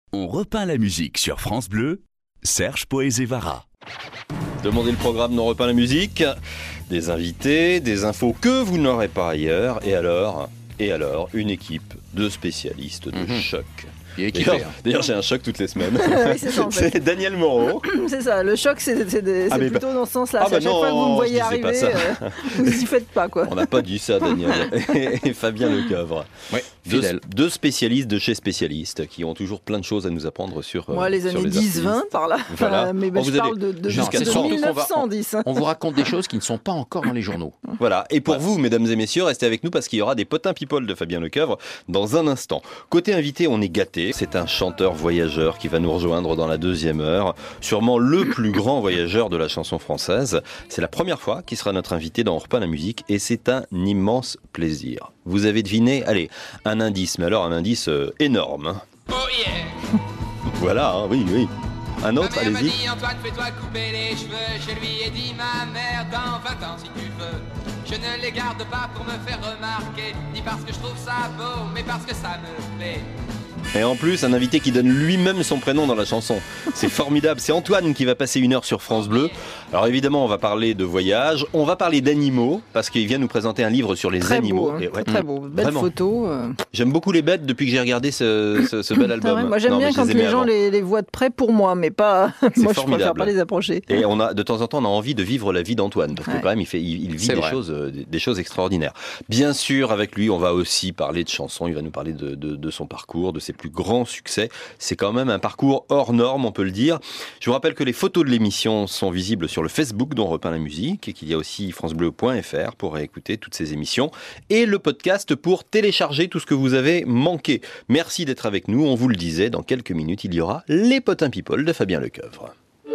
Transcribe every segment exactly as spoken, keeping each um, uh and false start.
On repeint la musique sur France Bleu, Serge Poézévara. Demandez le programme d'On repeint la musique, des invités, des infos que vous n'aurez pas ailleurs, et alors, et alors une équipe de spécialistes de mmh. choc. D'ailleurs, hein. d'ailleurs, j'ai un choc toutes les semaines. Oui, c'est ça, en fait. C'est Daniel Moreau. C'est ça, le choc, c'est, c'est, c'est ah, plutôt bah... dans ce sens-là. Ah, c'est à bah chaque non, fois que vous me voyez arriver, euh, vous n'y faites pas, quoi. On n'a pas dit ça, Daniel. Et Fabien Lecoeuvre. Oui, deux, deux spécialistes de chez spécialistes qui ont toujours plein de choses à nous apprendre sur. Moi, les années dix vingt, par là. Voilà. Mais bah, je allez... parle de, de, jusqu'à de mille neuf cent dix. On, on vous raconte des choses qui ne sont pas encore dans les journaux. Voilà. Et pour ouais. vous, mesdames et messieurs, restez avec nous parce qu'il y aura des potins people de Fabien Lecoeuvre dans un instant. Côté invité, on est gâtés. C'est un chanteur voyageur qui va nous rejoindre dans la deuxième heure. Sûrement le plus grand voyageur de la chanson française. C'est la première fois qu'il sera notre invité dans On repeint la musique et c'est un immense plaisir. Vous avez deviné, allez, un indice, mais alors un indice euh, énorme. Oh yeah. Voilà, hein, oui, oui. Un autre, ma mère allez-y. m'a dit, Antoine, fais-toi couper les cheveux. Je lui ai dit, ma mère, dans vingt ans si tu veux. Je ne les garde pas pour me faire remarquer, ni parce que je trouve ça beau, mais parce que ça me plaît. Et en plus, un invité qui donne lui-même son prénom dans la chanson. C'est formidable. C'est Antoine qui va passer une heure sur France Bleu. Alors évidemment, on va parler de voyage. On va parler d'animaux parce qu'il vient nous présenter un livre sur les très animaux. Beau, hein. Et ouais, très beau. Belle vraiment. photo. Euh... J'aime beaucoup les bêtes depuis que j'ai regardé ce, ce, ce bel album. Vrai, moi, j'aime non, bien quand les, les gens les, les voient de près pour moi, mais pas. Moi, je préfère pas les approcher. Et on a, de temps en temps, on a envie de vivre la vie d'Antoine parce que ouais. quand même, il, fait, il, il vit des choses, des choses extraordinaires. Bien sûr, avec lui, on va aussi parler de chansons. Il va nous parler de, de, de son parcours, de ses plus grands succès. C'est quand même un parcours hors norme, on peut le dire. Je vous rappelle que les photos de l'émission sont visibles sur le Facebook d'On repeint la musique et qu'il y a aussi francebleu point f r pour écouter toutes ces émissions et le podcast pour télécharger tout ce que vous avez manqué. Merci d'être avec nous. On vous le disait, dans quelques minutes, il y aura les potins people de Fabien Lecoeuvre.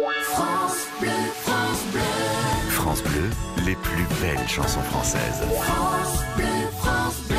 France Bleu, France Bleu. France Bleu, les plus belles chansons françaises. France Bleu, France Bleu.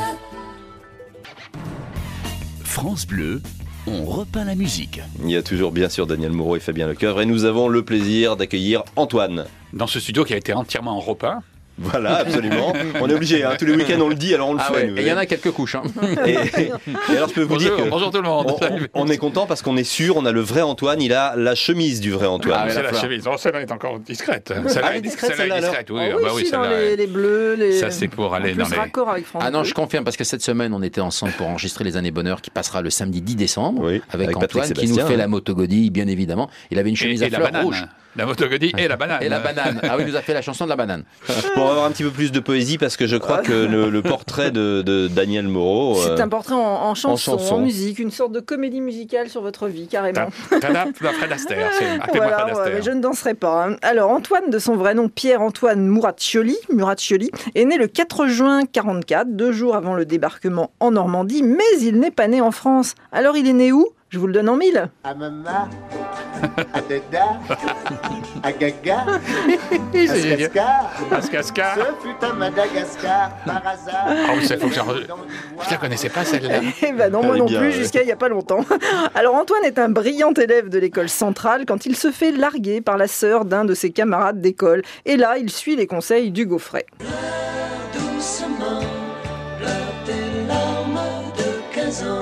France Bleu, on repeint la musique. Il y a toujours bien sûr Daniel Moreau et Fabien Lecoeuvre et nous avons le plaisir d'accueillir Antoine. Dans ce studio qui a été entièrement en repeint. Voilà, absolument. On est obligé, hein. Tous les week-ends on le dit, alors on le ah fait. Ouais. Et il y en a quelques couches. Hein. Et, et alors je peux vous bonjour, dire que bonjour tout le monde. On, on est content parce qu'on est sûr, on a le vrai Antoine, il a la chemise du vrai Antoine. Ah, c'est la, la chemise. Oh, celle-là est encore discrète. Celle-là ah, est discrète, celle-là celle-là, est discrète. Oui, oh, oui, bah oui, dans les, les bleus, les. Ça c'est pour aller dans les. Raccord avec France ah non, je confirme parce que cette semaine on était ensemble pour enregistrer les années bonheur qui passera le samedi dix décembre oui, avec, avec Antoine qui nous fait ouais. la motogodille, bien évidemment. Il avait une chemise et, à et fleurs rouges. La motogodille et la banane. Et la banane. Ah oui, il nous a fait la chanson de la banane. Pour avoir un petit peu plus de poésie, parce que je crois que le, le portrait de, de Daniel Moreau. C'est euh, un portrait en, en, chanson, en chanson, en musique, une sorte de comédie musicale sur votre vie, carrément. Fred Astaire, voilà, ouais, mais je ne danserai pas. Hein. Alors, Antoine, de son vrai nom, Pierre-Antoine Muraccioli, Muraccioli, est né le quatre juin quarante-quatre, deux jours avant le débarquement en Normandie, mais il n'est pas né en France. Alors, il est né où ? Je vous le donne en mille. À Mama, à Deda, à Gaga, à Skascar, à Skascar. Ce fut à Madagascar, par hasard. Ah oui, ça faut que j'en... Je la connaissais pas celle-là. Eh ben non, moi non plus, jusqu'à il n'y a pas longtemps. Alors Antoine est un brillant élève de l'école centrale quand il se fait larguer par la sœur d'un de ses camarades d'école. Et là, il suit les conseils d'Hugo Frey. Pleure doucement, pleure tes larmes de quinze ans.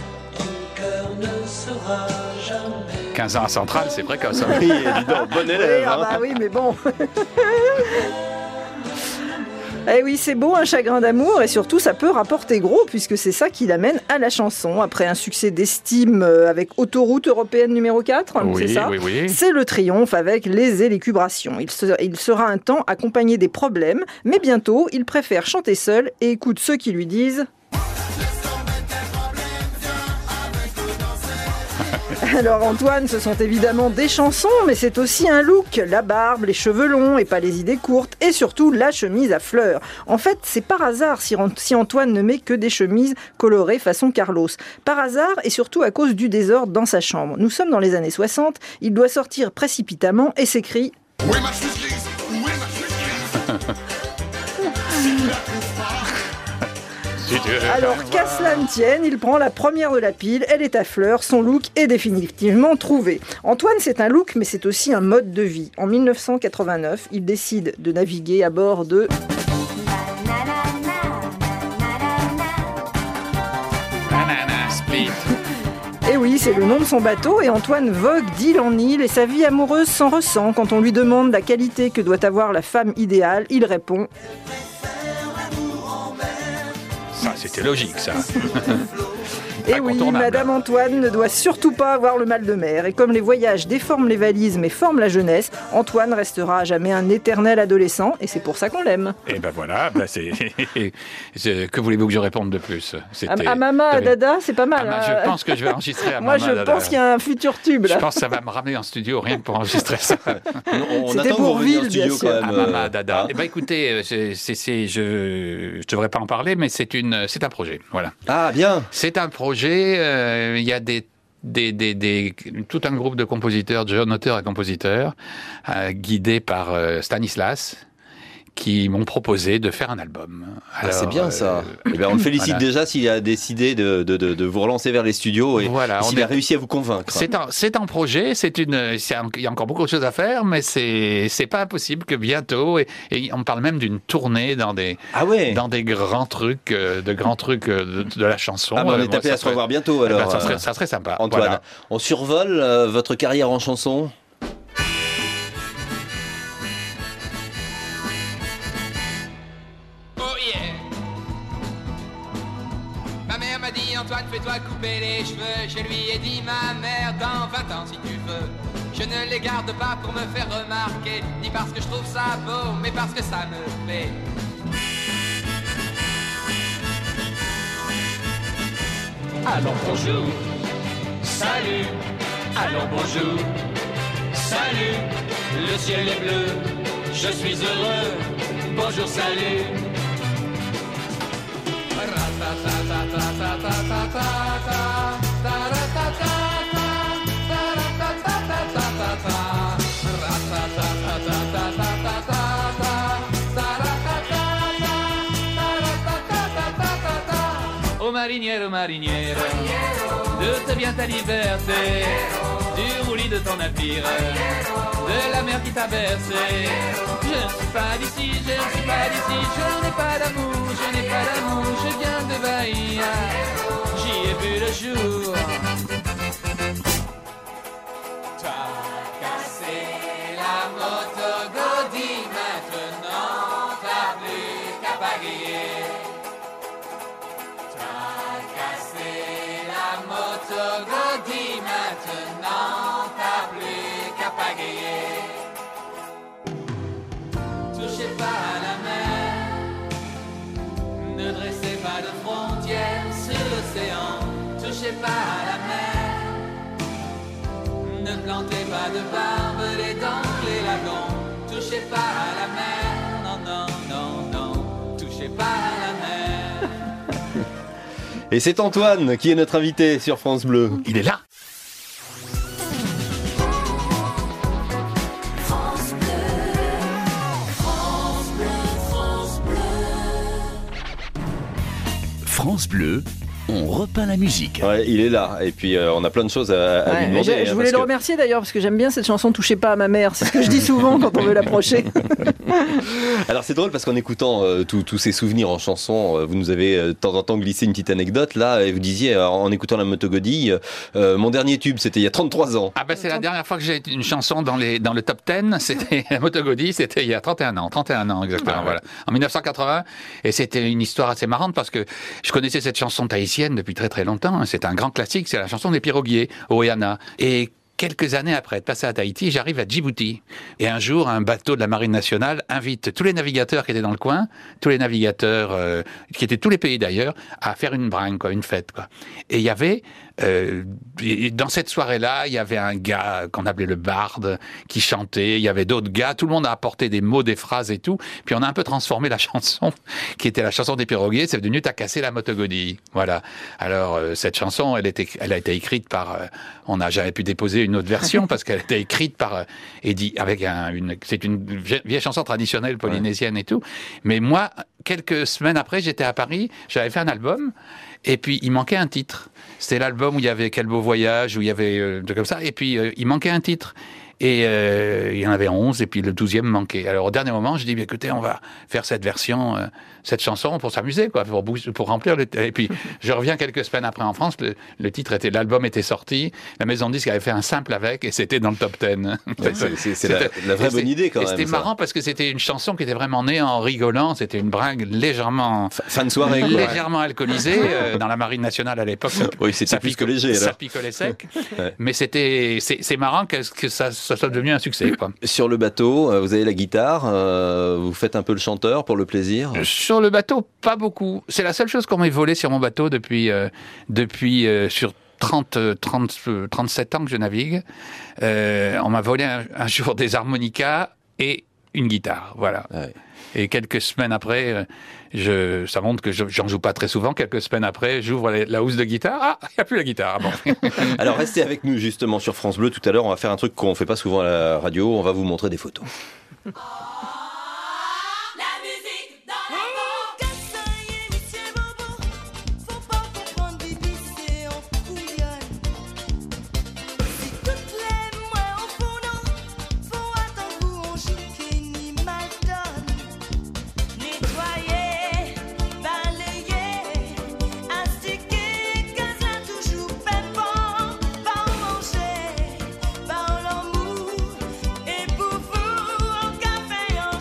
quinze ans à Centrale, c'est précoce. Hein. Oui, dis donc, bon élève. Oui, ah bah oui, mais bon. Eh oui, c'est beau, un chagrin d'amour, et surtout, ça peut rapporter gros, puisque c'est ça qui l'amène à la chanson. Après un succès d'estime avec Autoroute européenne numéro quatre, oui, c'est ça oui, oui. C'est le triomphe avec Les Élucubrations. Il, se, il sera un temps accompagné des problèmes, mais bientôt, il préfère chanter seul et écoute ceux qui lui disent... Alors Antoine, ce sont évidemment des chansons, mais c'est aussi un look, la barbe, les cheveux longs et pas les idées courtes, et surtout la chemise à fleurs. En fait, c'est par hasard si Antoine ne met que des chemises colorées façon Carlos. Par hasard et surtout à cause du désordre dans sa chambre. Nous sommes dans les années soixante, il doit sortir précipitamment et s'écrie « Où est ma chemise ? Où est ma chemise ?» Alors qu'à cela ne tienne, il prend la première de la pile, elle est à fleurs, son look est définitivement trouvé. Antoine, c'est un look, mais c'est aussi un mode de vie. En dix-neuf cent quatre-vingt-neuf, il décide de naviguer à bord de... Et oui, c'est le nom de son bateau et Antoine vogue d'île en île et sa vie amoureuse s'en ressent. Quand on lui demande la qualité que doit avoir la femme idéale, il répond « Ça, c'était logique, ça. » Et oui, Madame Antoine ne doit surtout pas avoir le mal de mer. Et comme les voyages déforment les valises mais forment la jeunesse, Antoine restera à jamais un éternel adolescent et c'est pour ça qu'on l'aime. Et ben voilà, ben c'est... c'est... que voulez-vous que je réponde de plus? C'était... À, à Mama, à Dada, c'est pas mal. Ah, hein. Je pense que je vais enregistrer à Moi, Mama, je Dada. pense qu'il y a un futur tube là. Je pense que ça va me ramener en studio rien que pour enregistrer ça. On, on C'était attend pour Ville, studio, bien sûr. quand même. À Mama, Dada. Hein? Eh ben écoutez, c'est, c'est, c'est, je ne devrais pas en parler, mais c'est, une, c'est un projet. Voilà. Ah, bien. C'est un projet... Euh, il y a des, des, des, des, tout un groupe de compositeurs, de jeunes auteurs et compositeurs, euh, guidés par euh, Stanislas, qui m'ont proposé de faire un album. Alors, ah, c'est bien ça. Euh, eh bien, on le félicite voilà. déjà s'il a décidé de, de, de, de vous relancer vers les studios et voilà, s'il est... a réussi à vous convaincre. C'est un, c'est un projet, c'est une, c'est un, il y a encore beaucoup de choses à faire, mais c'est, c'est pas impossible que bientôt, et, et on parle même d'une tournée dans des, ah ouais. dans des grands trucs, euh, de grands trucs euh, de, de la chanson. Ah ben, on est tapé à se revoir bientôt alors. Ben, ça, serait, ça serait sympa. Antoine, voilà. On survole euh, votre carrière en chanson. Antoine, fais-toi couper les cheveux. Je lui ai dit, ma mère, dans vingt ans si tu veux. Je ne les garde pas pour me faire remarquer, ni parce que je trouve ça beau, mais parce que ça me plaît. Alors bonjour, salut, alors bonjour, salut, le ciel est bleu, je suis heureux, bonjour, salut. Oh marinière, oh marinière, d'où te vient ta liberté? Du roulis de ton navire, de la mer qui t'a bercé. Je ne suis pas d'ici, je ne suis pas d'ici, je n'ai pas d'amour, je n'ai pas d'amour, je viens de Bahia, j'y ai vu le jour. T'as cassé la moto Gaudi, maintenant t'as plus qu'à pagayer. T'as cassé la moto Gaudi, maintenant t'as plus qu'à pagayer. Touchez pas à la mer, ne dressez pas de frontières sur l'océan. Touchez pas à la mer, ne plantez pas de barbelés dans les lagons. Touchez pas à la mer, non, non, non, non, touchez pas à la mer. Et c'est Antoine qui est notre invité sur France Bleu. Il est là. France Bleu, on repeint la musique. Ouais, il est là. Et puis, euh, on a plein de choses à, à ouais, lui demander. Je, je hein, voulais le que... remercier d'ailleurs, parce que j'aime bien cette chanson « Touchez pas à ma mère ». C'est ce que je dis souvent quand on veut l'approcher. Alors, c'est drôle parce qu'en écoutant euh, tous ces souvenirs en chanson, euh, vous nous avez euh, de temps en temps glissé une petite anecdote là, et vous disiez, euh, en écoutant la Moto Gaudi, euh, mon dernier tube, c'était il y a trente-trois ans. Ah ben, c'est la dernière fois que j'ai une chanson dans, les, dans le top dix, c'était la Moto Gaudi, c'était il y a trente et un ans. trente et un ans, exactement. Ah, ouais. Voilà. En dix-neuf cent quatre-vingts. Et c'était une histoire assez marrante parce que je connaissais cette chanson tahitienne depuis très très longtemps. C'est un grand classique, c'est la chanson des piroguiers, Oeana. Et quelques années après être passé à Tahiti, j'arrive à Djibouti. Et un jour, un bateau de la Marine nationale invite tous les navigateurs qui étaient dans le coin, tous les navigateurs, euh, qui étaient de tous les pays d'ailleurs, à faire une bringue, quoi, une fête, quoi. Et il y avait, euh, dans cette soirée-là, il y avait un gars qu'on appelait le barde, qui chantait, il y avait d'autres gars, tout le monde a apporté des mots, des phrases et tout, puis on a un peu transformé la chanson, qui était la chanson des piroguiers, c'est devenu « T'as cassé la Moto Gaudi ». Voilà. Alors, euh, cette chanson, elle, était, elle a été écrite par, euh, on n'a jamais pu déposer une autre version, parce qu'elle a été écrite par euh, Eddie, avec un, une, c'est une vieille chanson traditionnelle polynésienne et tout, mais moi, quelques semaines après, j'étais à Paris, j'avais fait un album, et puis il manquait un titre. C'était l'album où il y avait Quel beau voyage, où il y avait euh, comme ça, et puis euh, il manquait un titre. Et euh, il y en avait onze, et puis le douzième manquait. Alors au dernier moment, je dis, écoutez, on va faire cette version, euh, cette chanson pour s'amuser, quoi, pour, pour remplir le... Et puis je reviens quelques semaines après en France, le, le titre était, l'album était sorti, la maison de disques avait fait un simple avec, et c'était dans le top dix. Ouais, c'est c'est, c'est la, la vraie bonne idée quand et même. C'était ça. marrant parce que c'était une chanson qui était vraiment née en rigolant, c'était une bringue légèrement... Fin de soirée, quoi. Légèrement alcoolisée, euh, dans la Marine nationale à l'époque. Ça, oui, c'était ça plus picole, que léger. Ça alors. picolait sec, Ouais. mais c'était, c'est, c'est marrant que, que ça, ça soit devenu un succès, quoi. Sur le bateau, vous avez la guitare, euh, vous faites un peu le chanteur pour le plaisir? Sur le bateau, pas beaucoup. C'est la seule chose qu'on m'ait volée sur mon bateau depuis, euh, depuis euh, sur trente, trente, trente-sept ans que je navigue. Euh, on m'a volé un, un jour des harmonicas et une guitare, voilà. Ouais. Et quelques semaines après, je, ça montre que je, j'en joue pas très souvent. Quelques semaines après, j'ouvre la, la housse de guitare. Ah, il n'y a plus la guitare. Ah bon. Alors restez avec nous justement sur France Bleu. Tout à l'heure, on va faire un truc qu'on ne fait pas souvent à la radio. On va vous montrer des photos. Et pour vous, en café, en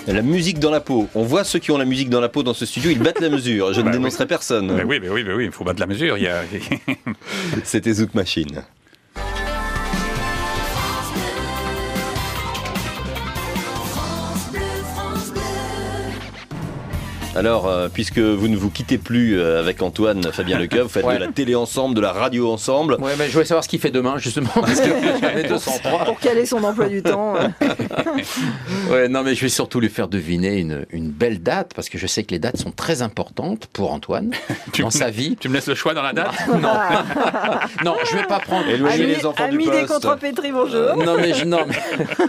La musique dans la peau. On voit ceux qui ont la musique dans la peau dans ce studio, ils battent la mesure. Je bah ne oui. dénoncerai personne. Bah oui, bah oui, bah oui, il faut battre la mesure. Il y a... C'était Zouk Machine. Alors, euh, puisque vous ne vous quittez plus euh, avec Antoine Fabien Lecoeuf, vous faites ouais. de la télé ensemble, de la radio ensemble. Ouais, mais je voulais savoir ce qu'il fait demain, justement, parce que j'en ai deux cent trois. Pour caler son emploi du temps. Ouais, non, mais je vais surtout lui faire deviner une, une belle date, parce que je sais que les dates sont très importantes pour Antoine dans sa vie. Tu me laisses le choix dans la date? Non, non, je vais pas prendre. Éloigner les enfants ami du poste. Des contrepétries, bonjour. Non, mais je, non, mais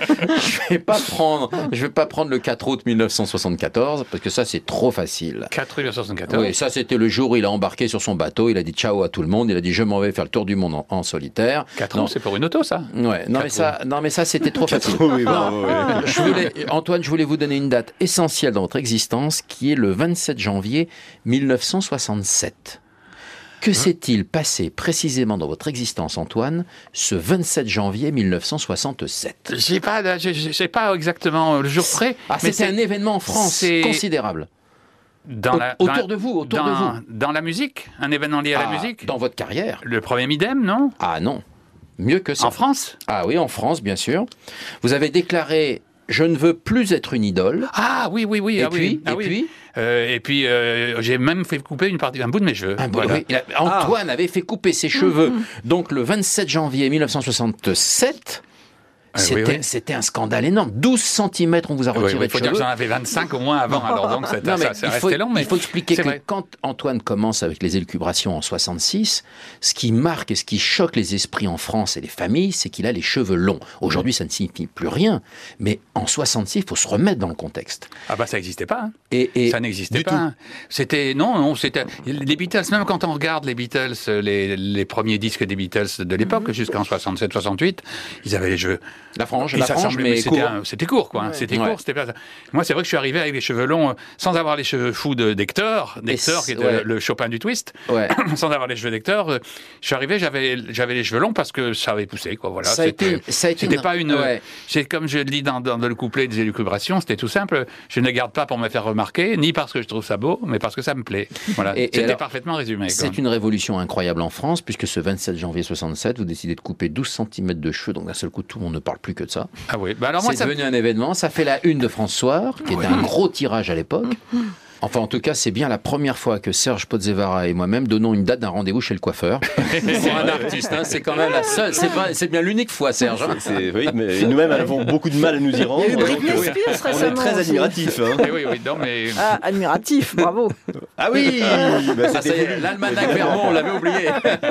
je vais pas prendre. Je vais pas prendre le quatre août mille neuf cent soixante-quatorze, parce que ça c'est trop facile. quatre août mille neuf cent soixante-quatorze. Oui, ça c'était le jour où il a embarqué sur son bateau, il a dit ciao à tout le monde, il a dit je m'en vais faire le tour du monde en, en solitaire. quatre ans, c'est pour une auto ça. Ouais, non mais ça, non mais ça c'était trop facile. Oui, bravo, oui. Je voulais, Antoine, je voulais vous donner une date essentielle dans votre existence, qui est le vingt-sept janvier mille neuf cent soixante-sept. Que s'est-il passé précisément dans votre existence, Antoine, ce vingt-sept janvier mille neuf cent soixante-sept? Je sais pas, je, je sais pas exactement le jour près. Ah, mais c'était un événement en France c'est... considérable. Dans la, autour dans, de vous, autour dans, de vous. Dans la musique, un événement lié à ah, la musique. Dans votre carrière. Le premier Midem, non? Ah non, mieux que ça. En France? Ah oui, en France, bien sûr. Vous avez déclaré « Je ne veux plus être une idole ». Ah oui, oui, oui. Et ah, puis, oui, ah, et oui. puis euh, Et puis, euh, j'ai même fait couper une partie, un bout de mes cheveux. Un bout, voilà. oui. Antoine ah. avait fait couper ses cheveux. Donc le vingt-sept janvier mille neuf cent soixante-sept... C'était, oui, oui. c'était un scandale énorme. douze centimètres, on vous a retiré oui, oui, de faut cheveux. dire que j'en avais vingt-cinq au moins avant, alors donc ça, non, ça, ça restait faut, long. Mais il faut expliquer que vrai. Quand Antoine commence avec les élucubrations en soixante-six, ce qui marque et ce qui choque les esprits en France et les familles, c'est qu'il a les cheveux longs. Aujourd'hui, ça ne signifie plus rien, mais en soixante-six, il faut se remettre dans le contexte. Ah bah ça n'existait pas. Hein. Et, et ça n'existait pas. Hein. C'était non, non, c'était les Beatles. Même quand on regarde les Beatles, les, les premiers disques des Beatles de l'époque, mm-hmm. jusqu'en soixante-sept soixante-huit, ils avaient les cheveux. La frange, la frange, mais c'était, un, c'était court, quoi. Ouais. C'était ouais. court, c'était pas ça. Moi, c'est vrai que je suis arrivé avec les cheveux longs, sans avoir les cheveux fous de d'Hector, d'Hector qui était ouais. le Chopin du twist, ouais. sans avoir les cheveux d'Hector. Je suis arrivé, j'avais, j'avais les cheveux longs parce que ça avait poussé, quoi. Voilà. Ça c'était, a été, ça a été c'était une... pas une. Ouais. C'est comme je le dis dans, dans le couplet des élucubrations, c'était tout simple. Je ne garde pas pour me faire remarquer, ni parce que je trouve ça beau, mais parce que ça me plaît. Voilà. Et, c'était et alors, parfaitement résumé. C'est quoi. Une révolution incroyable en France, puisque ce vingt-sept janvier soixante-sept, vous décidez de couper douze centimètres de cheveux, donc d'un seul coup, tout le monde ne parle plus que de ça. Ah oui. Bah alors moi, c'est ça... devenu un événement, ça fait la une de France Soir, qui était oui. un gros tirage à l'époque. Enfin, en tout cas, c'est bien la première fois que Serge Pozzevara et moi-même donnons une date d'un rendez-vous chez le coiffeur. Pour un artiste, hein, c'est quand même la seule, c'est, pas, c'est bien l'unique fois, Serge. Hein. C'est, c'est, oui, mais nous-mêmes avons beaucoup de mal à nous y rendre. Il y a eu Britney Spears récemment. On est très admiratifs. Hein. Oui, oui, non, mais... Ah, admiratif, bravo. Ah oui bah, ah, c'est l'almanach Vermont, on l'avait oublié.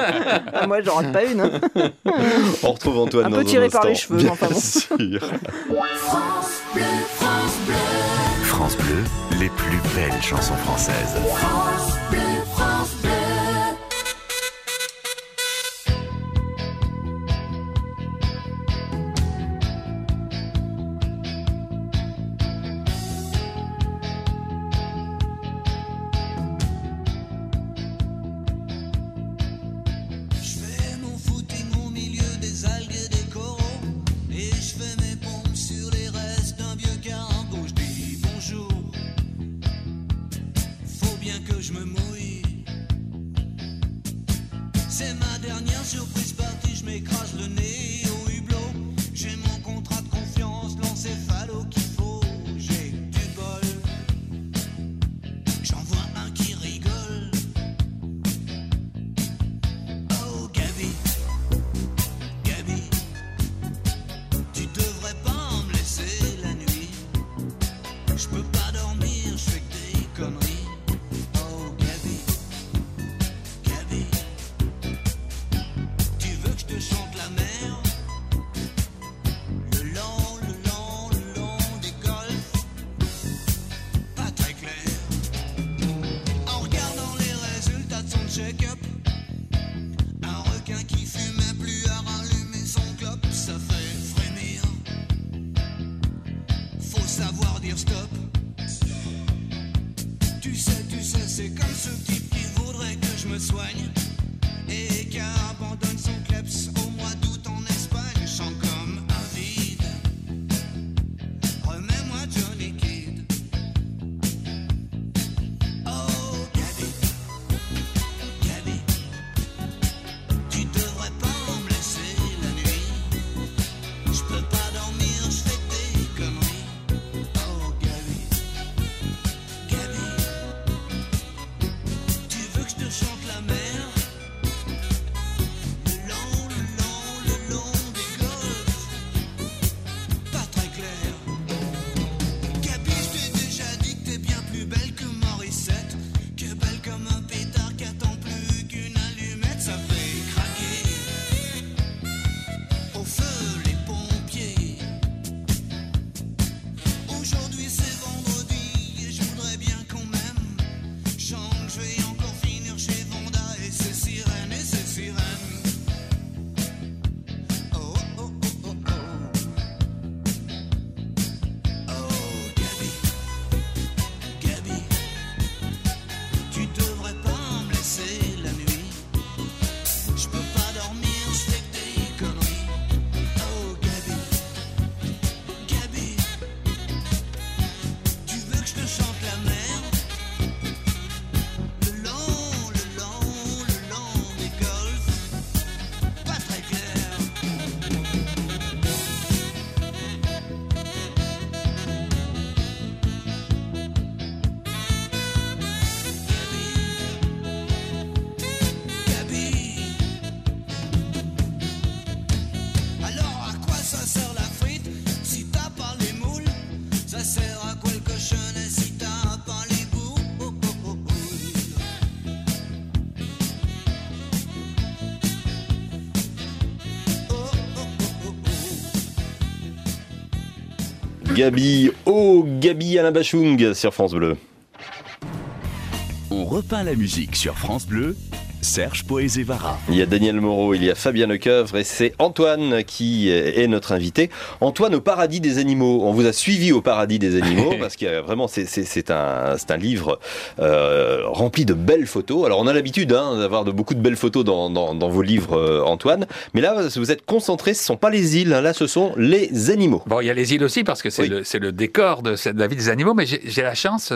Ah, moi, j'en rate pas une. Hein. On retrouve Antoine un dans peu tiré un par instant. les cheveux, bien enfin bon. Sûr. France Bleu, France Bleu. France Bleu, les plus belles chansons françaises. France Bleu, France Bleu. Savoir dire stop. Tu sais, tu sais, c'est comme ce type qui voudrait que je me soigne et qui abandonne son kleps au mois d'août en Espagne. Je sens comme un vide. Remets-moi Johnny Kidd. Gabi, oh Gabi Alain Bachung sur France Bleu. On repeint la musique sur France Bleu. Serge Poézévara. Il y a Daniel Moreau, il y a Fabien Lecoeuvre et c'est Antoine qui est notre invité. Antoine au paradis des animaux. On vous a suivi au paradis des animaux parce que vraiment c'est, c'est, c'est, un, c'est un livre euh, rempli de belles photos. Alors on a l'habitude hein, d'avoir de beaucoup de belles photos dans, dans, dans vos livres euh, Antoine. Mais là vous êtes concentré, ce ne sont pas les îles, hein, là ce sont les animaux. Bon il y a les îles aussi parce que c'est, oui. le, c'est le décor de, de la vie des animaux. Mais j'ai, j'ai la chance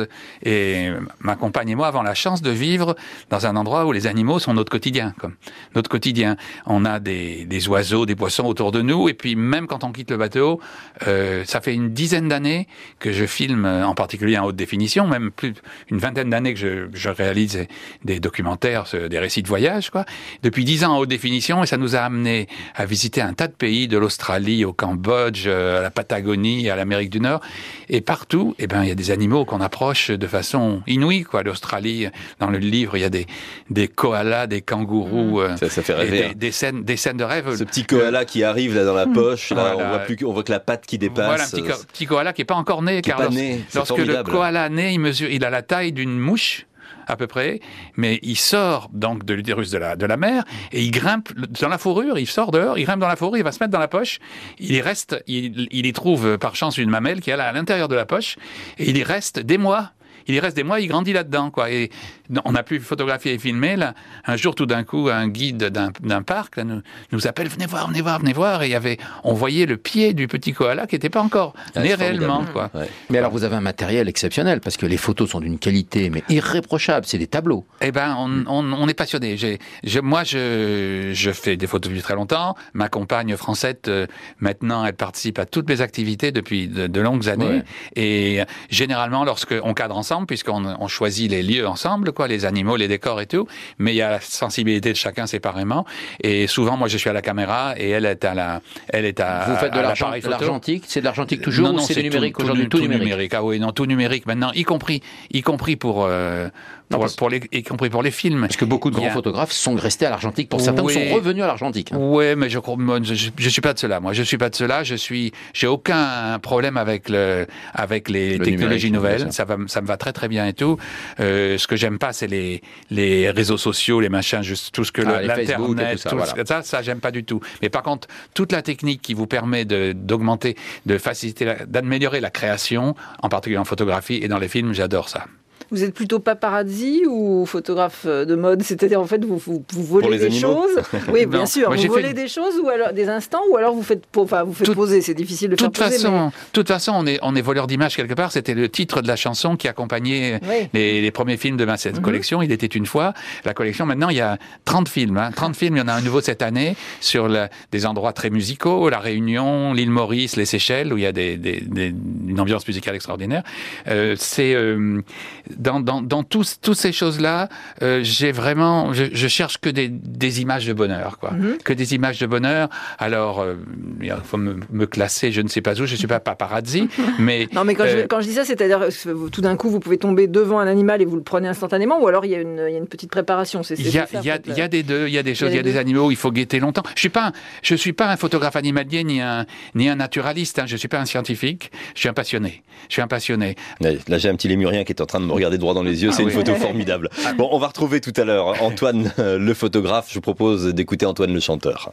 et ma compagne et moi avons la chance de vivre dans un endroit où les animaux sont notre quotidien, comme notre quotidien. On a des, des oiseaux, des poissons autour de nous, et puis même quand on quitte le bateau, euh, ça fait une dizaine d'années que je filme, en particulier en haute définition, même plus une vingtaine d'années que je, je réalise des documentaires, des récits de voyage, quoi. Depuis dix ans en haute définition, et ça nous a amené à visiter un tas de pays, de l'Australie au Cambodge, à la Patagonie, à l'Amérique du Nord, et partout, eh ben il y a des animaux qu'on approche de façon inouïe, quoi. L'Australie, dans le livre, il y a des des koalas, des kangourous, mmh. ça, ça fait rêver, des, hein. des scènes, des scènes de rêve. Ce petit koala qui arrive là dans la poche, là, voilà. on voit plus, on voit que la patte qui dépasse. Voilà un petit, ko- petit koala qui est pas encore né, qui car est pas lorsque, né. lorsque le koala naît, il mesure, il a la taille d'une mouche à peu près, mais il sort donc de l'utérus de la, de la mère et il grimpe dans la fourrure, il sort dehors, il grimpe dans la fourrure, il va se mettre dans la poche, il y reste, il, il y trouve par chance une mamelle qui est là à l'intérieur de la poche et il y reste des mois. Il y reste des mois, il grandit là-dedans, quoi. Et on a pu photographier et filmer, là. Un jour, tout d'un coup, un guide d'un, d'un parc, là, nous, nous appelle, venez voir, venez voir, venez voir. Et il y avait, on voyait le pied du petit koala qui n'était pas encore ah, né réellement, quoi. Ouais. Mais alors, vous avez un matériel exceptionnel, parce que les photos sont d'une qualité, mais irréprochable. C'est des tableaux. Eh ben, on, on, on est passionné. J'ai, je, moi, je, je fais des photos depuis très longtemps. Ma compagne Francette, euh, maintenant, elle participe à toutes mes activités depuis de, de longues années. Ouais. Et euh, généralement, lorsqu'on cadre ensemble, puisqu'on on choisit les lieux ensemble, quoi, les animaux, les décors et tout, mais il y a la sensibilité de chacun séparément. Et souvent, moi, je suis à la caméra et elle est à la, elle est à. Vous faites de, l'argent, de l'argentique, c'est de l'argentique toujours non, non, ou c'est, c'est du numérique tout, aujourd'hui, tout, tout, tout numérique. numérique. Ah oui, non, tout numérique maintenant, y compris, y compris pour. Euh, Pour, non, pour les, y compris pour les films. Parce que beaucoup de grands a... photographes sont restés à l'argentique. Pour certains, oui. sont revenus à l'argentique. Hein. Oui, mais je, je, je suis pas de cela. Moi, je suis pas de cela. Je suis, j'ai aucun problème avec le, avec les le technologies nouvelles. Ça va, ça me va très très bien et tout. Euh, ce que j'aime pas, c'est les, les réseaux sociaux, les machins, juste tout ce que ah, le, l'internet, tout ça, tout voilà. ça, ça, j'aime pas du tout. Mais par contre, toute la technique qui vous permet de, d'augmenter, de faciliter, la, d'améliorer la création, en particulier en photographie et dans les films, j'adore ça. Vous êtes plutôt paparazzi ou photographe de mode ? C'est-à-dire, en fait, vous, vous, vous volez des animaux. choses Oui, bien non, sûr. Vous volez fait... des choses ou alors des instants ou alors vous faites, enfin, vous faites tout, poser. C'est difficile de faire poser. De façon, mais... toute façon, on est, on est voleur d'images quelque part. C'était le titre de la chanson qui accompagnait oui. les, les premiers films de ma, cette mm-hmm. collection. Il était une fois. La collection, maintenant, il y a trente films. Hein. trente films, il y en a un nouveau cette année sur la, des endroits très musicaux. La Réunion, l'île Maurice, les Seychelles, où il y a des, des, des, une ambiance musicale extraordinaire. Euh, c'est... Euh, Dans, dans, dans tous, toutes ces choses-là, euh, j'ai vraiment, je, je cherche que des, des images de bonheur, quoi. Mm-hmm. Que des images de bonheur. Alors, euh, il faut me, me classer, je ne sais pas où, je ne suis pas paparazzi, mais... Non, mais quand, euh, je, quand je dis ça, c'est-à-dire que tout d'un coup, vous pouvez tomber devant un animal et vous le prenez instantanément, ou alors il y a une, il y a une petite préparation. C'est, c'est il y a, il y a, il y a des deux, il y a des choses, il y a, il y a des animaux où il faut guetter longtemps. Je suis pas, je suis pas un photographe animalier ni un, ni un naturaliste. Hein. Je suis pas un scientifique. Je suis un passionné. Je suis un passionné. Là, j'ai un petit lémurien qui est en train de me regarder droit dans les yeux. C'est ah, une oui. photo formidable. Bon, on va retrouver tout à l'heure Antoine euh, le photographe. Je vous propose d'écouter Antoine le chanteur.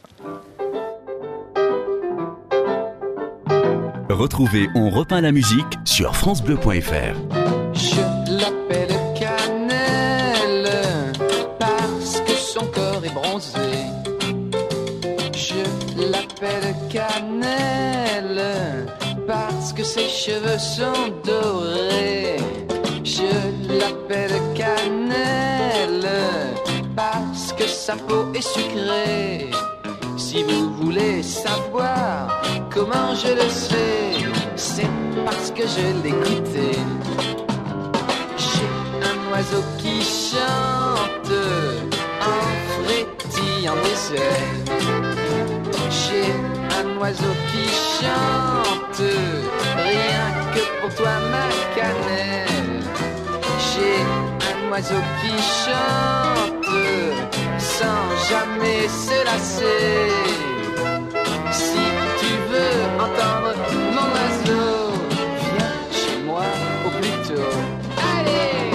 Retrouvez On repeint la musique sur francebleu point fr. Je l'appelle Cannelle parce que son corps est bronzé. Je l'appelle Cannelle parce que ses cheveux sont dorés. Je l'appelle Cannelle parce que sa peau est sucrée. Si vous voulez savoir comment je le sais, c'est parce que je l'ai goûté. J'ai un oiseau qui chante en frétillant des ailes. J'ai un oiseau qui chante rien que pour toi ma cannelle. J'ai un oiseau qui chante sans jamais se lasser. Si tu veux entendre mon oiseau, retour. Allez!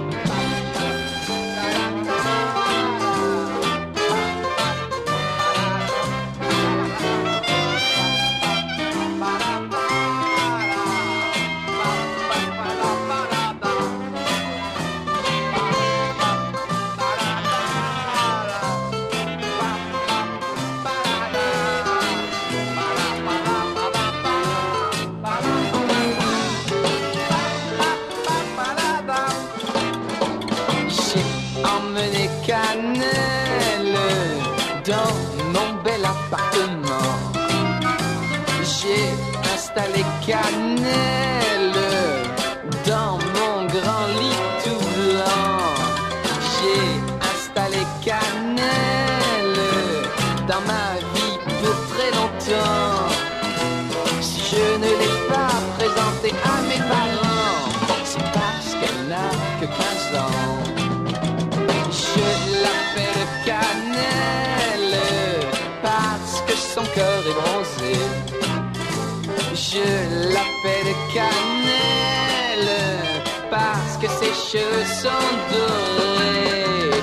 Cannelle dans mon bel appartement. J'ai installé Cannelle dans mon grand lit tout blanc. J'ai installé Cannelle dans ma vie pour très longtemps. Si je ne l'ai pas présentée à mes parents, c'est parce qu'elle n'a que quinze ans. Je l'appelle Cannelle parce que son cœur est bronzé. Je l'appelle Cannelle parce que ses cheveux sont dorés.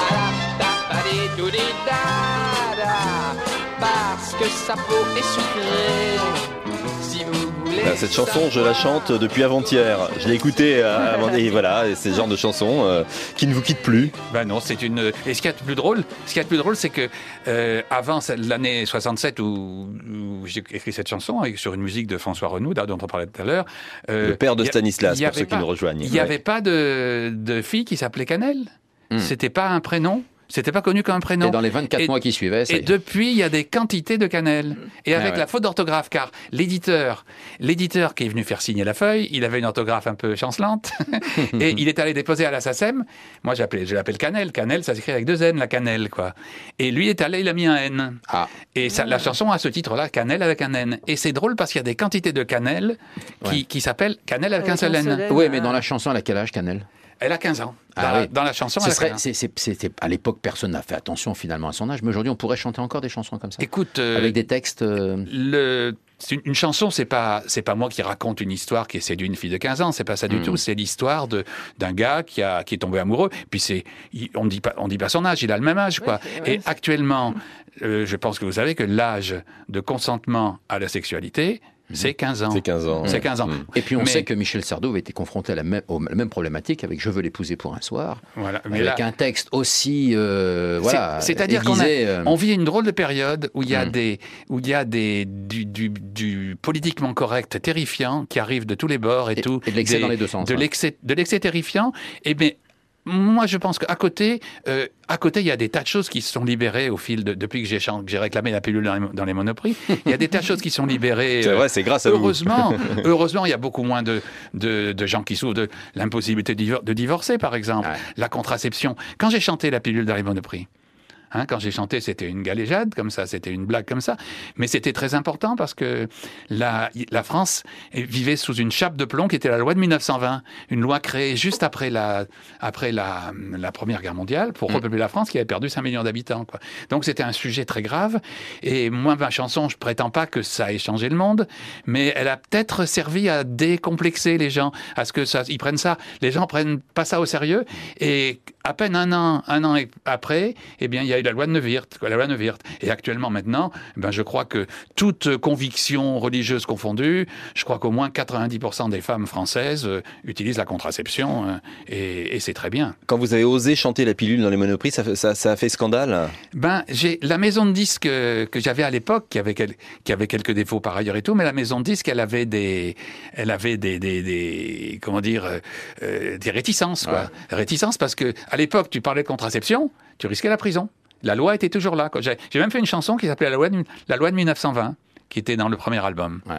Parce que sa peau est sucrée. Si vous voulez. Cette chanson, je la chante depuis avant-hier. Je l'ai écoutée avant, et voilà, et c'est ce genre de chanson euh, qui ne vous quitte plus. Ben non, c'est une. Et ce qui est le plus drôle, ce qui est le plus drôle, c'est que euh, avant l'année soixante-sept où, où j'ai écrit cette chanson avec, sur une musique de François Renou, dont on parlait tout à l'heure, euh, le père de Stanislas, pour ceux pas, qui nous rejoignent. Il n'y avait pas de, de fille qui s'appelait Cannelle. Hum. C'était pas un prénom. C'était pas connu comme un prénom. Et dans les vingt-quatre et, mois qui suivaient, ça et depuis, il y a des quantités de Cannelle. Et avec ah ouais. la faute d'orthographe, car l'éditeur, l'éditeur qui est venu faire signer la feuille, il avait une orthographe un peu chancelante, et il est allé déposer à la SACEM. Moi, j'appelle, je l'appelle Cannelle. Cannelle, ça s'écrit avec deux N, la cannelle, quoi. Et lui est allé, il a mis un N. Ah. Et ça, la chanson a ce titre-là, Cannelle avec un N. Et c'est drôle parce qu'il y a des quantités de Cannelle qui, ouais. qui s'appellent Cannelle avec, avec un seul N. Oui, mais dans la chanson, elle a quel âge, Cannelle ? Elle a quinze ans. Dans, ah la, oui. dans la chanson, Ce elle serait, a c'est, c'est, c'était, à l'époque, personne n'a fait attention finalement à son âge, mais aujourd'hui, on pourrait chanter encore des chansons comme ça. Écoute, euh, avec des textes. Euh... Le, une, une chanson, c'est pas, c'est pas moi qui raconte une histoire qui est séduit une fille de quinze ans. C'est pas ça du mmh. tout. C'est l'histoire de d'un gars qui a qui est tombé amoureux. Puis c'est, il, on dit pas, on dit pas son âge. Il a le même âge, quoi. Oui, Et oui, actuellement, euh, je pense que vous savez que l'âge de consentement à la sexualité. C'est quinze ans. C'est quinze ans. C'est quinze ans. Mmh. Et puis on mais... sait que Michel Sardou avait été confronté à la même, aux, la même problématique avec Je veux l'épouser pour un soir. Voilà. Mais avec là... un texte aussi. Euh, voilà, c'est, c'est-à-dire aiguisé, qu'on a, euh... on vit une drôle de période où il y a mmh. des, où il y a des, du, du, du politiquement correct terrifiant qui arrive de tous les bords et, et tout. Et de l'excès des, dans les deux sens. De, ouais. l'excès, de l'excès terrifiant. Et bien. Moi, je pense qu'à côté, euh, à côté, il y a des tas de choses qui se sont libérées au fil de, depuis que j'ai, que j'ai réclamé la pilule dans les, dans les Monoprix. Il y a des tas de choses qui sont libérées. C'est vrai, c'est grâce à vous. Heureusement, heureusement, il y a beaucoup moins de, de, de gens qui souffrent de l'impossibilité de divorcer, par exemple. Ouais. La contraception. Quand j'ai chanté la pilule dans les Monoprix, Hein, quand j'ai chanté, c'était une galéjade comme ça, c'était une blague comme ça. Mais c'était très important parce que la, la France vivait sous une chape de plomb qui était la loi de mille neuf cent vingt, une loi créée juste après la, après la, la Première Guerre mondiale pour mmh. repeupler la France qui avait perdu cinq millions d'habitants, quoi. Donc c'était un sujet très grave. Et moi, ma chanson, je prétends pas que ça ait changé le monde, mais elle a peut-être servi à décomplexer les gens, à ce que ça, ils prennent ça. Les gens prennent pas ça au sérieux. Et à peine un an, un an après, eh bien, il y a eu la loi de Neuwirth, la loi Neuwirth. Et actuellement, maintenant, ben, je crois que toute conviction religieuse confondue, je crois qu'au moins quatre-vingt-dix pour cent des femmes françaises euh, utilisent la contraception, euh, et, et c'est très bien. Quand vous avez osé chanter la pilule dans les Monoprix, ça, ça, ça a fait scandale? Ben, j'ai la maison de disques que, que j'avais à l'époque, qui avait, qui avait quelques défauts par ailleurs et tout, mais la maison de disques, elle avait des, elle avait des, des, des comment dire, euh, des réticences, quoi. Ouais. Réticences parce que à l'époque, tu parlais de contraception, tu risquais la prison. La loi était toujours là, quoi. J'ai, j'ai même fait une chanson qui s'appelait la loi, de, la loi de mille neuf cent vingt, qui était dans le premier album. Ouais.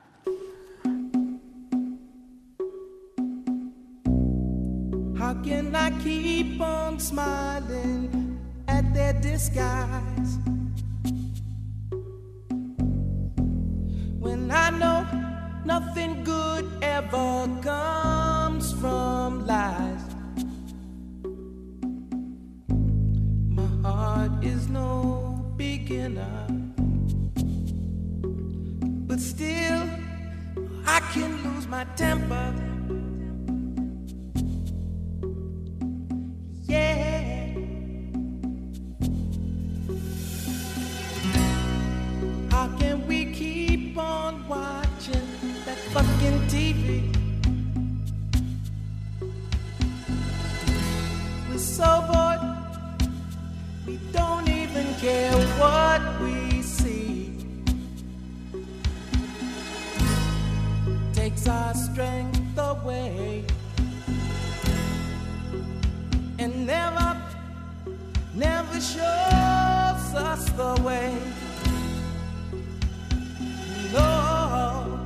How can I keep on smiling at their disguise when I know nothing good ever comes from lies? My heart is no beginner, but still I can lose my temper so bored, we don't even care what we see. Takes our strength away and never, never shows us the way. No,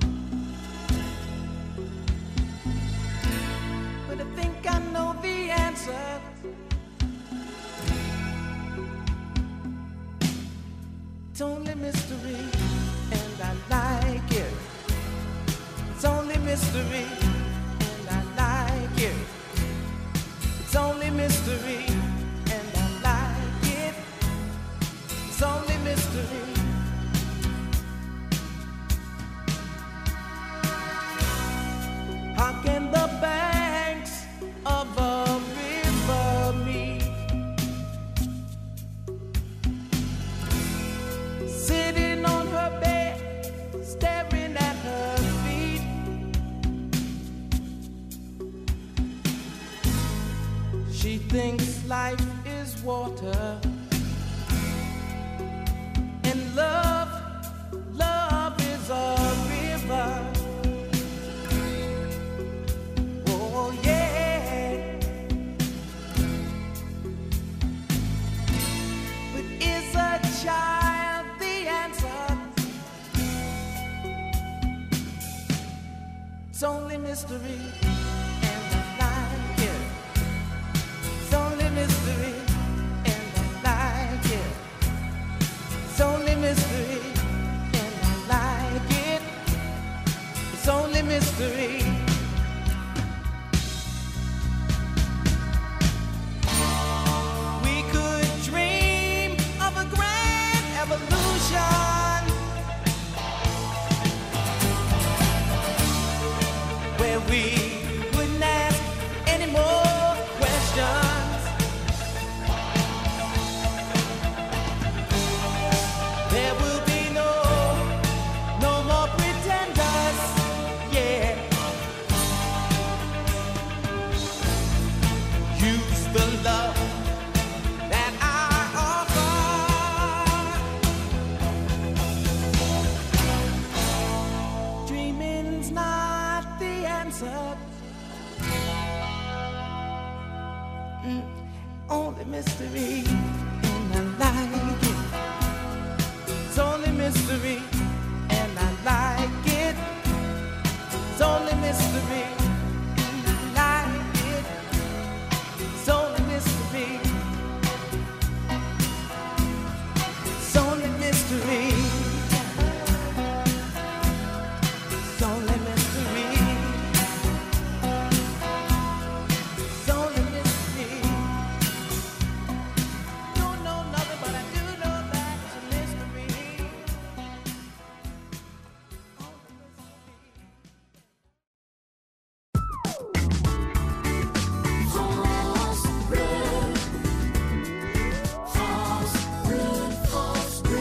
but I think I know the answer. It's only mystery, and I like it. It's only mystery, and I like it. It's only mystery, and I like it. It's only mystery. How can the banks of a river meet? Sitting on her bed, staring at her feet. She thinks life is water, and love, love is a river. Oh yeah. But is a child the answer? It's only mystery, and I like it. It's only mystery, and I like it. It's only mystery, and I like it. It's only mystery. We could dream of a grand evolution where we wouldn't ask any more questions. There will be no, no more pretenders, yeah. Use the love that I offer. Dreaming's not the answer. Mm, only mystery, and I like it. It's only mystery, and I like it. It's only mystery, and I like it. It's only mystery. It's only mystery. It's only mystery. It's only mystery. Don't know nothing, but I do know that it's a mystery. France Bleu, France Bleu, France Bleu.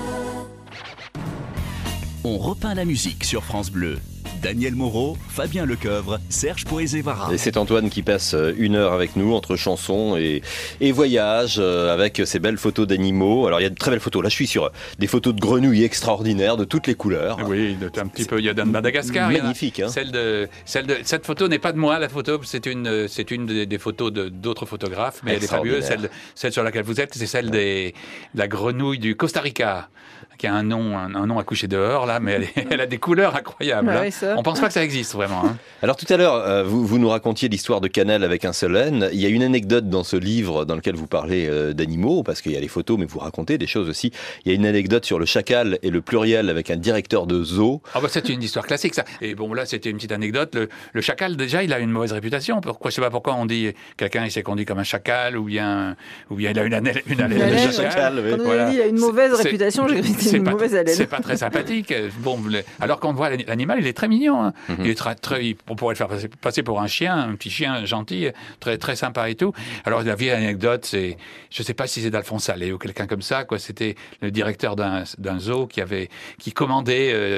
On repeint la musique sur France Bleu. Daniel Moreau, Fabien Lecoeuvre, Serge Poézévara. Et c'est Antoine qui passe une heure avec nous entre chansons et, et voyages euh, avec ces belles photos d'animaux. Alors il y a de très belles photos. Là je suis sur des photos de grenouilles extraordinaires de toutes les couleurs. Oui, un petit peu. Il y a de Madagascar. Magnifique. Il y en a, hein. Celle de, celle de, cette photo n'est pas de moi. La photo, c'est une, c'est une des, des photos de, d'autres photographes, mais elle est fabuleuse. Celle, celle sur laquelle vous êtes, c'est celle des, de la grenouille du Costa Rica, qui a un nom, un, un nom à coucher dehors là, mais elle, est, elle a des couleurs incroyables. Ouais, hein. oui, ça. On pense pas que ça existe vraiment. Hein. Alors tout à l'heure, euh, vous, vous nous racontiez l'histoire de Canal avec un seul N. Il y a une anecdote dans ce livre dans lequel vous parlez euh, d'animaux, parce qu'il y a les photos, mais vous racontez des choses aussi. Il y a une anecdote sur le chacal et le pluriel avec un directeur de zoo. Ah bah c'est une histoire classique ça. Et bon là c'était une petite anecdote. Le, le chacal déjà il a une mauvaise réputation. Pourquoi je sais pas pourquoi on dit quelqu'un il s'est conduit comme un chacal ou bien ou bien il a une haleine une haleine de haleine, chacal. oui. Quand on Voilà. a dit il a une mauvaise C'est- réputation, j'ai cru que c'est c'était une pas- mauvaise haleine. C'est pas très sympathique. Bon, le- alors qu'on voit l'animal, il est très mignon. Hein. Mhm. Il est très, très, on pourrait le faire passer, passer pour un chien, un petit chien gentil, très très sympa et tout. Alors la vieille anecdote, c'est, je sais pas si c'est d'Alphonse Allais ou quelqu'un comme ça, quoi. C'était le directeur d'un d'un zoo qui avait, qui commandait. Euh,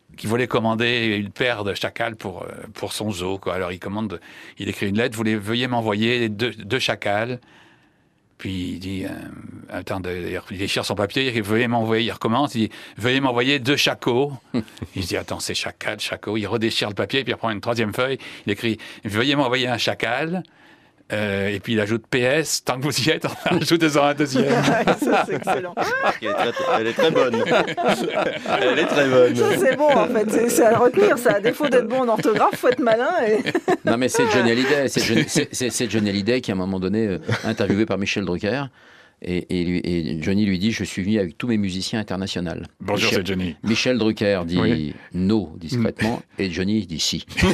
qui voulait commander une paire de chacals pour, pour son zoo, quoi. Alors il commande, il écrit une lettre, voulez, veuillez m'envoyer deux, deux chacals. Puis il dit, euh, attends, il déchire son papier, il veuillez m'envoyer, il recommence, il dit, veuillez m'envoyer deux chacos. Il se dit, attends, c'est chacal, chacal. Il redéchire le papier, puis il reprend une troisième feuille, il écrit, veuillez m'envoyer un chacal. Euh, et puis il ajoute P S, tant que vous y êtes, on ajoute un deuxième. Ça, c'est excellent. Elle est très, elle est très bonne. Elle est très bonne. Ça, c'est bon, en fait. C'est, c'est à retenir, ça. À défaut d'être bon en orthographe, il faut être malin. Et... Non, mais c'est Johnny Hallyday. C'est Johnny, c'est, c'est, c'est Johnny Hallyday qui, à un moment donné, euh, interviewé par Michel Drucker. Et, et, lui, et Johnny lui dit, je suis venu avec tous mes musiciens internationaux. Bonjour, Michel, c'est Johnny. Michel Drucker dit oui. no discrètement, et Johnny dit si. C'est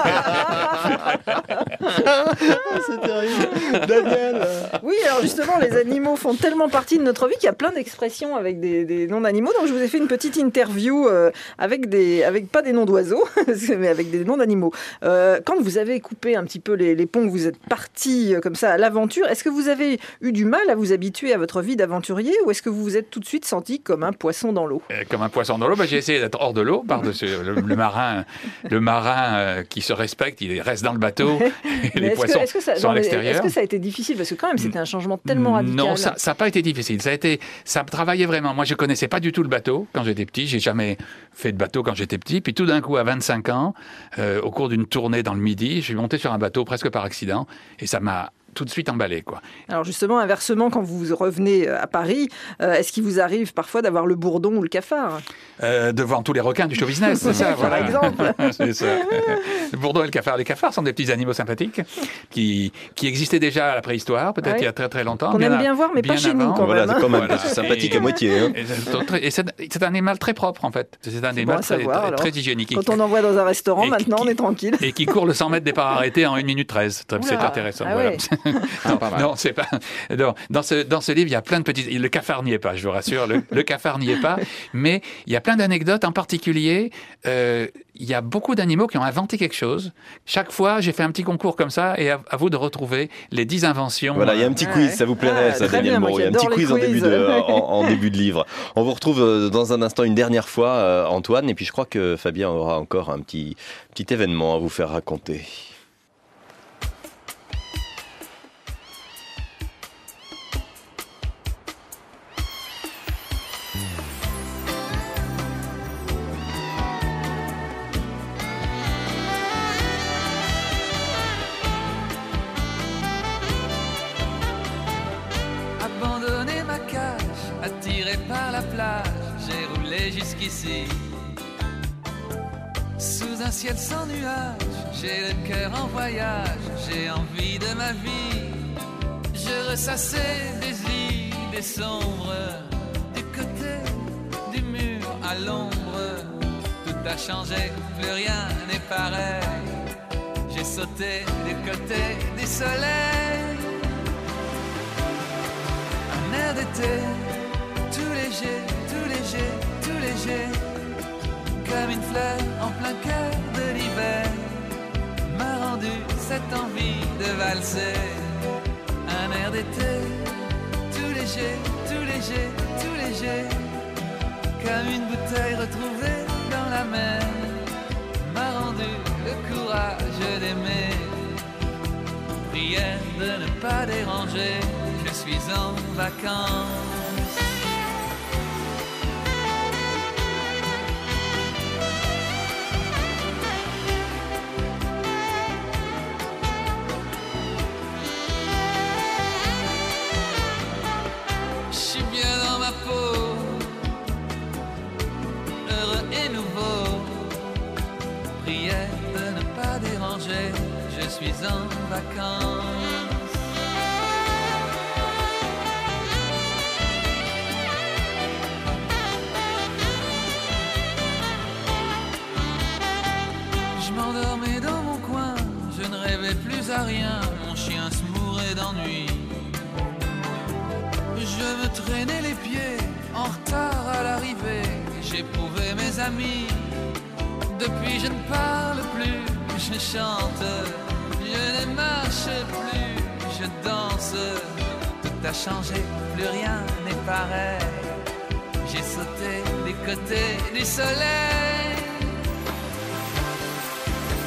terrible. Daniel. Oui, alors justement, les animaux font tellement partie de notre vie qu'il y a plein d'expressions avec des, des noms d'animaux. Donc je vous ai fait une petite interview euh, avec des, avec pas des noms d'oiseaux, mais avec des noms d'animaux. Euh, quand vous avez coupé un petit peu les, les ponts, que vous êtes parti euh, comme ça à l'aventure, est-ce que vous avez eu du mal à vous habituer à votre vie d'aventurier, ou est-ce que vous vous êtes tout de suite senti comme un poisson dans l'eau ? euh, Comme un poisson dans l'eau, bah, j'ai essayé d'être hors de l'eau, par-dessus le, le marin, le marin euh, qui se respecte, il reste dans le bateau, et les poissons que, que ça, sont non, à l'extérieur. Est-ce que ça a été difficile ? Parce que quand même, c'était un changement tellement radical. Non, ça n'a pas été difficile. Ça a été, ça travaillait vraiment. Moi, je connaissais pas du tout le bateau quand j'étais petit. J'ai jamais fait de bateau quand j'étais petit. Puis tout d'un coup, à vingt-cinq ans, euh, au cours d'une tournée dans le Midi, je suis monté sur un bateau presque par accident, et ça m'a tout de suite emballé, quoi. Alors justement, inversement, quand vous revenez à Paris, euh, est-ce qu'il vous arrive parfois d'avoir le bourdon ou le cafard ? euh, Devant tous les requins du show business, c'est ça, par voilà. exemple. C'est ça. Le bourdon et le cafard. Les cafards sont des petits animaux sympathiques qui, qui existaient déjà à la préhistoire, peut-être ouais. il y a très très longtemps. Qu'on bien aime bien voir, mais bien pas chez avant. nous quand voilà, même. c'est quand même Voilà. sympathique Et, à moitié. Hein. Et, et c'est, c'est un animal très propre, en fait. C'est un C'est animal bon très, savoir, très, très hygiénique. Quand on en voit dans un restaurant, et maintenant, qui, on est tranquille. Et qui court le cent mètres départ arrêté en une minute treize. C'est Oula. intéressant. Ah voilà. ouais. non, pas mal. non, c'est pas. Non, dans ce dans ce livre, il y a plein de petits. Le cafard n'y est pas, je vous rassure. Le, le cafard n'y est pas. Mais il y a plein d'anecdotes. En particulier, euh, il y a beaucoup d'animaux qui ont inventé quelque chose. Chaque fois, j'ai fait un petit concours comme ça, et à, à vous de retrouver les dix inventions. Voilà, il y a un petit quiz, ouais. ça vous plairait, Ah, ça, très Daniel bien, moi Moreau. Il y a un qui petit adore les quiz en début, quiz. de, en, en début de livre. On vous retrouve dans un instant une dernière fois, euh, Antoine, et puis je crois que Fabien aura encore un petit, petit événement à vous faire raconter. Abandonné ma cage, attiré par la plage, j'ai roulé jusqu'ici. Sous un ciel sans nuages, j'ai le cœur en voyage, j'ai envie de ma vie. Je ressassais des idées sombres, du côté du mur à l'ombre. Tout a changé, plus rien n'est pareil. J'ai sauté du côté du soleil. Un air d'été, tout léger, tout léger, tout léger, comme une fleur en plein cœur de l'hiver, m'a rendu cette envie de valser. Un air d'été, tout léger, tout léger, tout léger, comme une bouteille retrouvée dans la mer, m'a rendu le courage d'aimer. Prière de ne pas déranger, je suis en vacances. Je suis bien dans ma peau, heureux et nouveau. Prière de ne pas déranger, je suis en vacances. Je m'endormais dans mon coin, je ne rêvais plus à rien, mon chien se mourait d'ennui. Je me traînais les pieds, en retard à l'arrivée, j'éprouvais mes amis. Depuis je ne parle plus, je chante, je ne marche plus, je danse. Tout a changé, plus rien n'est pareil. J'ai sauté des côtés du soleil.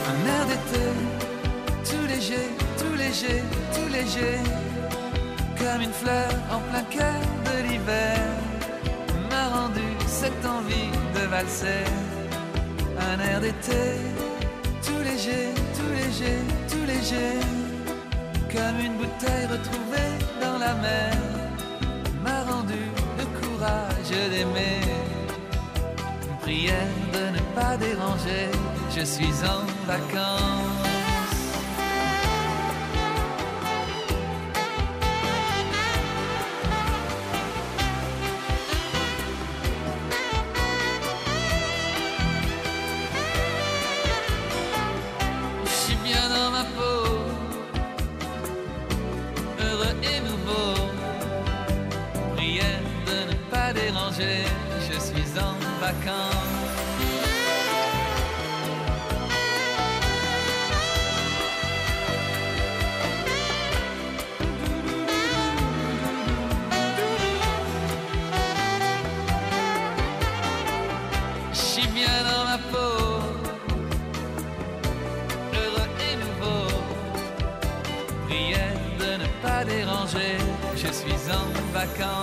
Un air d'été, tout léger, tout léger, tout léger, comme une fleur en plein cœur de l'hiver, m'a rendu cette envie de valser. Un air d'été, tout léger, tout léger, tout léger, comme une bouteille retrouvée dans la mer, m'a rendu le courage d'aimer. Une prière de ne pas déranger, je suis en vacances. Je suis bien dans ma peau, heureux et nouveau. Prière de ne pas déranger, je suis en vacances. Je suis bien dans ma peau, heureux et nouveau. Prière de ne pas déranger, je suis en vacances.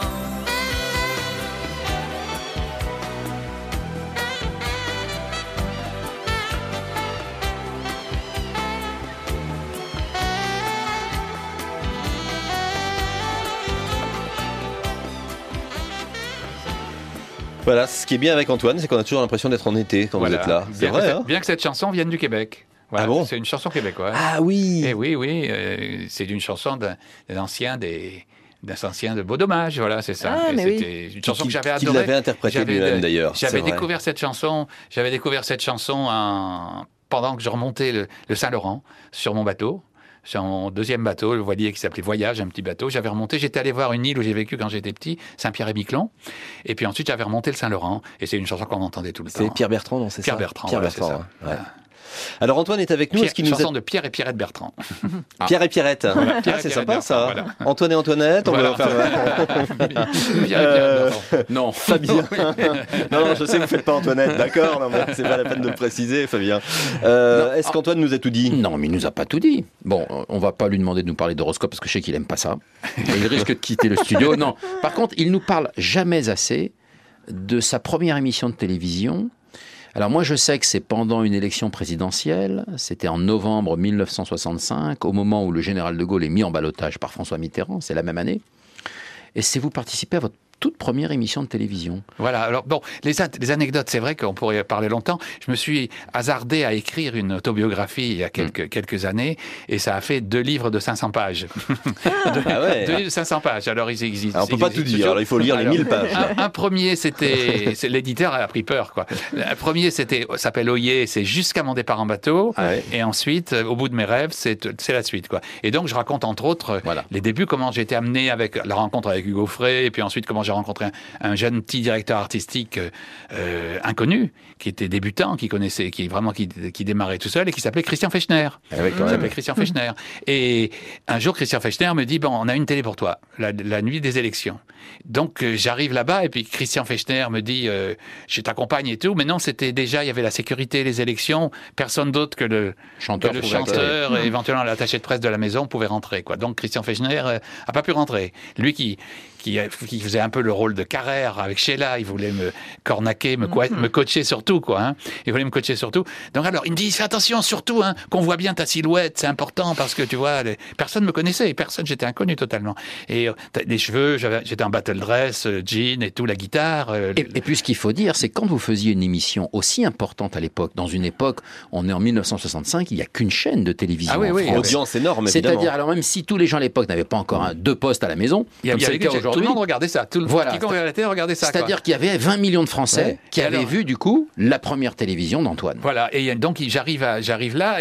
Voilà, ce qui est bien avec Antoine, c'est qu'on a toujours l'impression d'être en été quand Voilà. vous êtes là. C'est Bien, vrai, que, hein? bien que cette chanson vienne du Québec. Voilà, Ah bon? c'est une chanson québécoise. Ah oui. Eh oui, oui, euh, c'est une chanson d'un, d'un ancien des d'un ancien de Beau Dommage, voilà, c'est ça. Ah, Et mais c'était une chanson Qui- que j'avais qui adorée. l'avait interprétée J'avais- lui-même, d'ailleurs, J'avais c'est vrai. découvert cette chanson, j'avais découvert cette chanson en- pendant que je remontais le, le Saint-Laurent sur mon bateau. Sur mon deuxième bateau, le voilier qui s'appelait Voyage, un petit bateau. J'avais remonté, j'étais allé voir une île où j'ai vécu quand j'étais petit, Saint-Pierre-et-Miquelon. Et puis ensuite, j'avais remonté le Saint-Laurent. Et c'est une chanson qu'on entendait tout le temps. C'est Pierre Bertrand, non, c'est Pierre ça Bertrand, Pierre voilà, Bertrand, c'est ça. hein, ouais. Voilà. Alors Antoine est avec nous. Pierre- Est-ce qu'il nous chanson a... de Pierre et Pierrette Bertrand. Pierre et Pierrette. Voilà, Pierre Ah, et c'est Pierrette sympa ça. Bertrand, Antoine et Antoinette, on Voilà. va faire. Pierre et Pierrette Euh, Bertrand. Non. Fabien. non, non, je sais, vous faites pas Antoinette, d'accord. Non, mais c'est pas la peine de le préciser, Fabien. Euh, Non. Est-ce qu'Antoine nous a tout dit? Non, mais il nous a pas tout dit. Bon, on va pas lui demander de nous parler d'horoscope parce que je sais qu'il aime pas ça. Et il risque de quitter le studio. Non. Par contre, il nous parle jamais assez de sa première émission de télévision. Alors moi, je sais que c'est pendant une élection présidentielle. C'était en novembre mille neuf cent soixante-cinq, au moment où le général de Gaulle est mis en ballottage par François Mitterrand. C'est la même année. Et c'est vous participez à votre toute première émission de télévision. Voilà, alors bon, les, an- les anecdotes, c'est vrai qu'on pourrait parler longtemps. Je me suis hasardé à écrire une autobiographie il y a quelques, mmh. quelques années, et ça a fait deux livres de cinq cents pages. deux, ah ouais. deux livres de cinq cents pages, alors ils existent. Alors, on ne peut pas tout dire, alors, il faut lire alors, les mille pages. Un, un premier, c'était... C'est, l'éditeur a pris peur, quoi. Un premier, c'était, s'appelle Oyer, c'est jusqu'à mon départ en bateau, ah ouais. et ensuite, au bout de mes rêves, c'est, c'est la suite, quoi. Et donc, je raconte, entre autres, voilà. les débuts, comment j'ai été amené avec la rencontre avec Hugo Frey, et puis ensuite, comment j'ai rencontré un, un jeune petit directeur artistique euh, inconnu, qui était débutant, qui connaissait, qui vraiment qui, qui démarrait tout seul et qui s'appelait Christian Fechner. Ah oui, il s'appelait Christian Fechner. Et un jour, Christian Fechner me dit, bon, on a une télé pour toi, la, la nuit des élections. Donc euh, j'arrive là-bas et puis Christian Fechner me dit, euh, je t'accompagne et tout. Mais non, c'était déjà, il y avait la sécurité, les élections, personne d'autre que le chanteur, que le chanteur et éventuellement l'attaché de presse de la maison pouvait rentrer, quoi. Donc Christian Fechner euh, a pas pu rentrer. Lui qui Qui, qui faisait un peu le rôle de Carrère avec Sheila, il voulait me cornaquer, me, co- me coacher surtout, quoi. Hein. Il voulait me coacher surtout. Donc alors, il me dit, fais attention surtout, hein, qu'on voit bien ta silhouette, c'est important parce que tu vois, les... personne me connaissait, personne, j'étais inconnu totalement. Et euh, les cheveux, j'avais, j'étais en battle dress, euh, jean et tout, la guitare. Euh, et, et puis ce qu'il faut dire, c'est quand vous faisiez une émission aussi importante à l'époque, dans une époque, on est en mille neuf cent soixante-cinq, il n'y a qu'une chaîne de télévision. Ah oui, oui, France. Audience énorme, évidemment. C'est-à-dire, alors même si tous les gens à l'époque n'avaient pas encore un, deux postes à la maison, il y a, comme il y a c'est le cas aujourd'hui. Tout le monde regardait ça. Tout le voilà. Quiconque regardait la télé regardait ça. C'est-à-dire quoi. qu'il y avait vingt millions de Français ouais. qui et avaient alors, vu, du coup, la première télévision d'Antoine. Voilà. Et donc, j'arrive, à, j'arrive là et,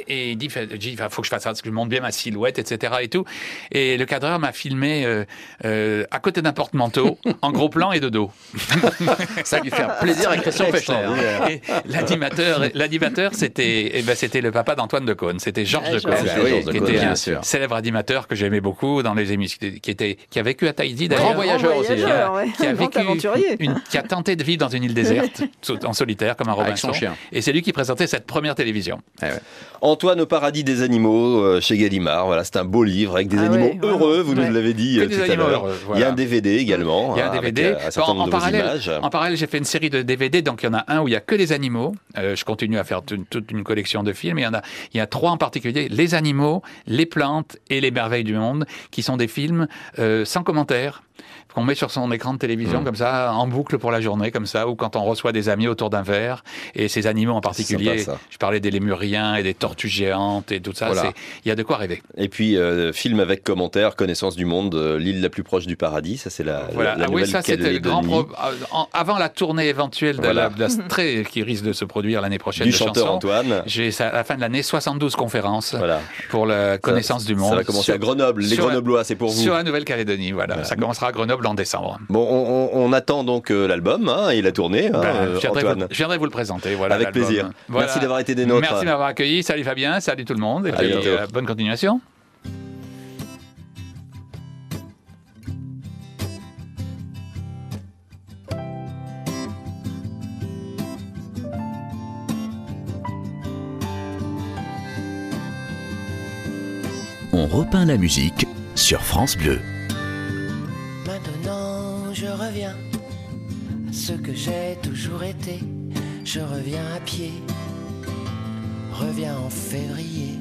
et il dit, il faut que je fasse ça, parce que je monte bien ma silhouette, et cetera. Et tout. Et le cadreur m'a filmé euh, euh, à côté d'un porte-manteau, en gros plan et de dos. Ça a dû faire plaisir à Christian Pechter. Et l'animateur, l'animateur, c'était, eh ben, c'était le papa d'Antoine Decaune. C'était Georges ah, Decaune, ah, oui, qui Decaune, était un sûr. célèbre animateur que j'aimais beaucoup dans les émissions, qui était, qui a vécu à Tahiti d'ailleurs. Grand voyageur aussi. Qui a, ouais. qui a Grand vécu, aventurier. une, qui a tenté de vivre dans une île déserte, en solitaire, comme un Avec Robinson. son chien. Et c'est lui qui présentait cette première télévision. Eh ouais. Antoine au paradis des animaux euh, chez Gallimard. Voilà, c'est un beau livre avec des Ah animaux ouais, heureux. Vous ouais. nous l'avez dit Que euh, des tout à animaux l'heure. heureux, Il y a voilà. un D V D également. Il y a un hein, D V D. Avec, euh, un certain en, nombre en de vos parallèle, images. en parallèle, j'ai fait une série de D V D. Donc il y en a un où il y a que des animaux. Euh, je continue à faire toute, toute une collection de films. Il y en a, il y a trois en particulier les animaux, les plantes et les merveilles du monde, qui sont des films euh, sans commentaire, qu'on met sur son écran de télévision mmh. comme ça, en boucle pour la journée, comme ça, ou quand on reçoit des amis autour d'un verre, et ces animaux en particulier, sympa, je parlais des lémuriens et des tortues géantes et tout ça, Voilà. c'est, il y a de quoi rêver. Et puis, euh, film avec commentaire, connaissance du monde, euh, l'île la plus proche du paradis, ça c'est la, Voilà. la, la ah nouvelle oui, ça c'était le grand Calédonie. pro... en- avant la tournée éventuelle de Voilà. la, de la très, qui risque de se produire l'année prochaine Du de chanteur chansons. Antoine. J'ai à la fin de l'année soixante-douze conférences Voilà. pour la connaissance ça, du monde. Ça va commencer sur, à Grenoble, les sur la- Grenoblois, c'est pour vous. Sur la Nouvelle-Calédonie, voilà. Voilà. Ça commencera à Grenoble en décembre. Bon, on, on, on attend donc euh, l'album hein, et la tournée, hein, Ben, euh, je, viendrai Antoine. vous, je viendrai vous le présenter. Voilà, Avec l'album. plaisir. Voilà. Merci d'avoir été des nôtres. Merci de m'avoir accueilli. Salut Fabien, salut tout le monde. Et À puis, bientôt. euh, bonne continuation. On repeint la musique sur France Bleu. Maintenant je reviens à ce que j'ai toujours été. Je reviens à pied, reviens en février.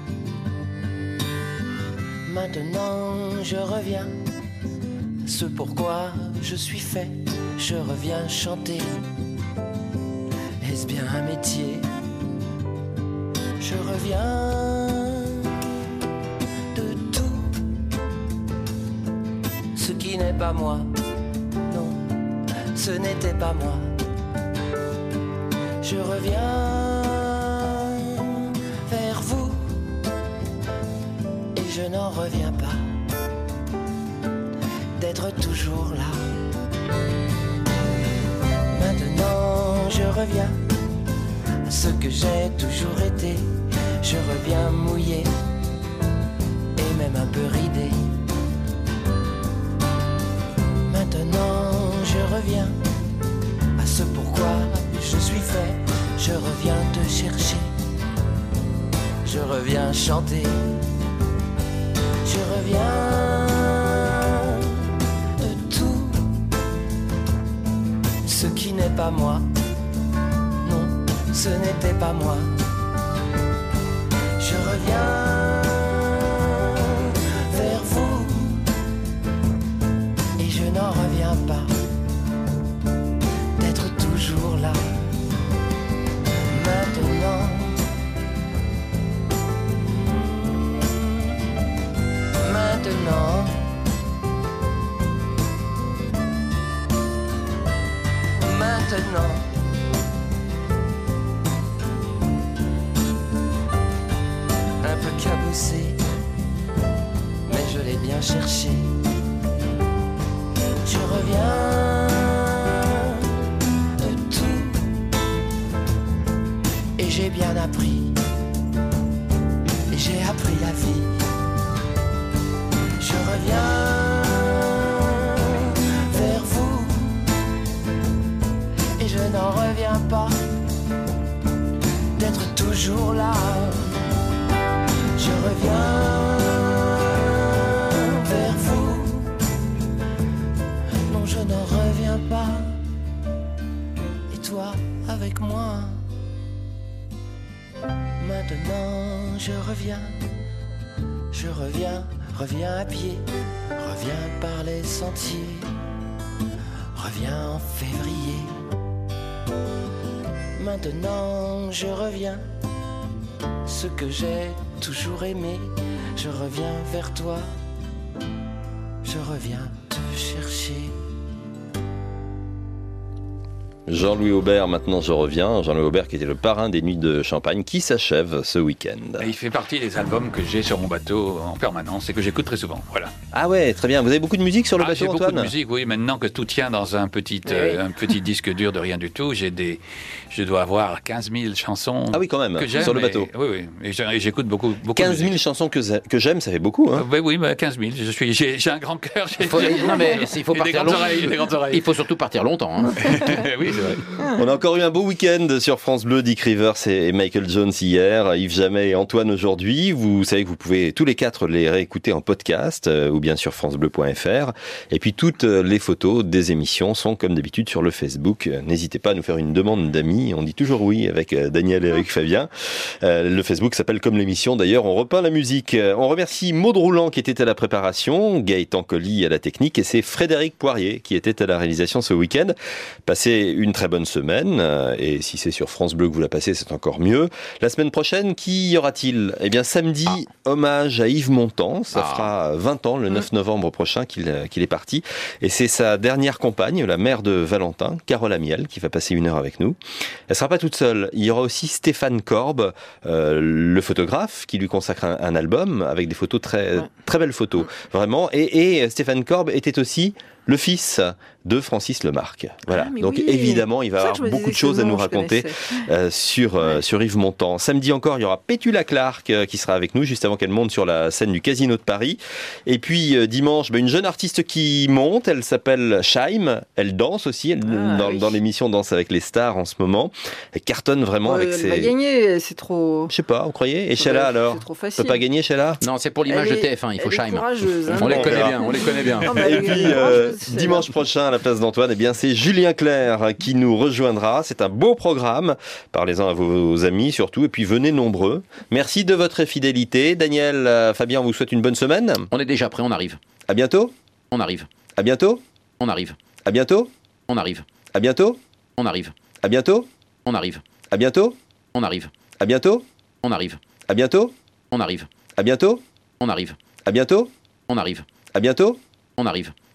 Maintenant je reviens à ce pourquoi je suis fait. Je reviens chanter. Est-ce bien un métier? Je reviens de tout ce qui n'est pas moi. Non, ce n'était pas moi. Je reviens vers vous et je n'en reviens pas d'être toujours là. Maintenant je reviens à ce que j'ai toujours été. Je reviens mouillé et même un peu ridé. Maintenant je reviens à ce pourquoi je suis fait. Je reviens te chercher, je reviens chanter, je reviens de tout ce qui n'est pas moi. Non, ce n'était pas moi. Je reviens vers vous et je n'en reviens pas d'être toujours là. Maintenant, maintenant, maintenant. Un peu cabossé, mais je l'ai bien cherché. Je reviens de tout et j'ai bien appris. Et j'ai appris la vie. Je reviens vers vous et je n'en reviens pas d'être toujours là. Je reviens vers vous. Non, je n'en reviens pas. Et toi avec moi. Maintenant, je reviens. Je reviens, reviens à pied. Reviens par les sentiers. Reviens en février. Maintenant, je reviens. Ce que j'ai toujours aimé, je reviens vers toi, je reviens te chercher. Jean-Louis Aubert, maintenant je reviens. Jean-Louis Aubert qui était le parrain des Nuits de Champagne qui s'achève ce week-end. Il fait partie des albums que j'ai sur mon bateau en permanence et que j'écoute très souvent. Voilà. Ah ouais, très bien. Vous avez beaucoup de musique sur le ah, bateau, j'ai Antoine ? Beaucoup de musique, oui. Maintenant que tout tient dans un petit, oui. euh, un petit disque dur de rien du tout, j'ai des, je dois avoir quinze mille chansons. Ah oui, quand même, que j'aime sur le bateau. Et, oui, oui. Et, et j'écoute beaucoup, beaucoup quinze mille chansons que, que j'aime, ça fait beaucoup. Hein. Oui, oui, mais quinze mille. Je suis, j'ai, j'ai un grand cœur. Il faut, non, mais il faut partir long... Il faut surtout partir longtemps. Hein. Oui, c'est vrai. On a encore eu un beau week-end sur France Bleu, Dick Rivers et Michael Jones hier, Yves Jamais et Antoine aujourd'hui. Vous savez que vous pouvez tous les quatre les réécouter en podcast euh, ou bien sur francebleu point f r. Et puis toutes les photos des émissions sont comme d'habitude sur le Facebook. N'hésitez pas à nous faire une demande d'amis. On dit toujours oui avec Daniel et avec Fabien. Euh, le Facebook s'appelle comme l'émission. D'ailleurs, on repeint la musique. On remercie Maud Roulant qui était à la préparation, Gaëtan Colli à la technique et c'est Frédéric Poirier qui était à la réalisation ce week-end. Passez une très bonne semaine. Et si c'est sur France Bleu que vous la passez, c'est encore mieux. La semaine prochaine, qui y aura-t-il ? Eh bien, samedi, ah. hommage à Yves Montand. Ça ah. fera vingt ans, le neuf novembre prochain, qu'il, qu'il est parti. Et c'est sa dernière compagne, la mère de Valentin, Carole Amiel, qui va passer une heure avec nous. Elle sera pas toute seule. Il y aura aussi Stéphane Korb, euh, le photographe, qui lui consacre un, un album avec des photos très, ouais. très belles photos. Vraiment. Et, et Stéphane Korb était aussi le fils de Francis Lemarque. Voilà. Ah, donc oui. évidemment, il va avoir beaucoup de choses à nous raconter euh, sur, euh, ouais. sur Yves Montand. Samedi encore, il y aura Pétula Clark euh, qui sera avec nous juste avant qu'elle monte sur la scène du Casino de Paris. Et puis euh, dimanche, bah, une jeune artiste qui monte, elle s'appelle Shaim. Elle danse aussi, elle, ah, dans, oui. dans l'émission Danse avec les stars en ce moment. Elle cartonne vraiment oh, avec elle ses... Elle va gagner, c'est trop... Je sais pas, vous croyez ? Et Sheila alors ? C'est trop facile. Peut pas gagner Sheila ? Non, c'est pour l'image elle de T F un, il faut Shaim. Courageuse, hein. On les connaît bien, on les connaît bien. Non, et puis euh, dimanche prochain à la place d'Antoine, eh bien c'est Julien Clerc qui nous rejoindra. C'est un beau programme. Parlez-en à vos amis surtout et puis venez nombreux. Merci de votre fidélité. Daniel, euh, Fabien, on vous souhaite une bonne semaine. On est déjà prêt, on arrive. À bientôt. On arrive. À bientôt. On arrive. À bientôt. On arrive. À bientôt. On arrive. À bientôt. On arrive. À bientôt. On arrive. À bientôt. On arrive. À bientôt. On arrive. À bientôt. On arrive. À bientôt. On arrive. À bientôt. On arrive.